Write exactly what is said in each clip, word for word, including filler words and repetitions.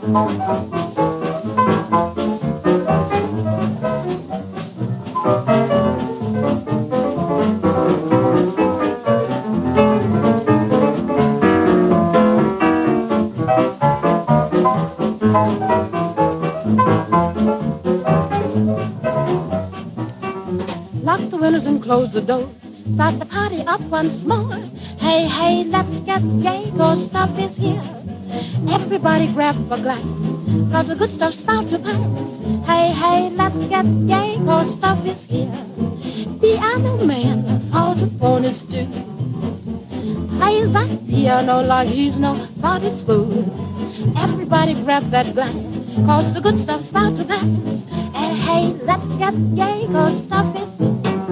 Lock the windows and close the doors. Start the party up once more. Hey, hey, let's get gay, 'cause stuff is here. Everybody grab a glass, 'cause the good stuff's about to pass. Hey, hey, let's get gay, 'cause stuff is here. Piano man falls upon his stool, plays that piano like he's nobody's fool. Everybody grab that glass, 'cause the good stuff's about to pass. Hey, hey, let's get gay, 'cause stuff is here.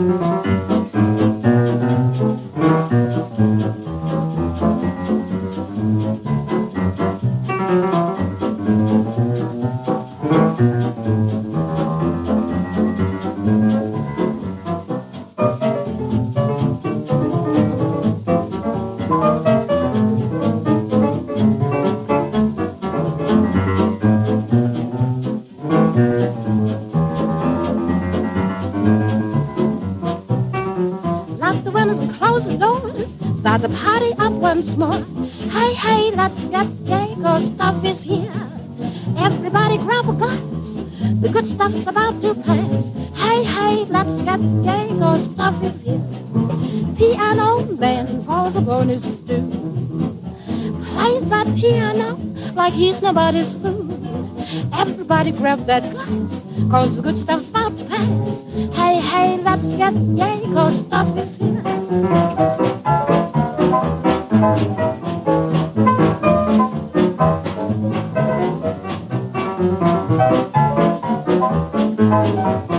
Lock the windows and close the doors. Start the party up once more. Hey, hey, let's get gay, 'cause stuff is here. Everybody grab a glass, the good stuff's about to pass. Hey, hey, let's get gay, 'cause stuff is here. Piano man falls upon his stool, plays that piano like he's nobody's fool. Everybody grab that glass, 'cause the good stuff's about to pass. Hey, hey, let's get gay, 'cause stuff is here. Thank you.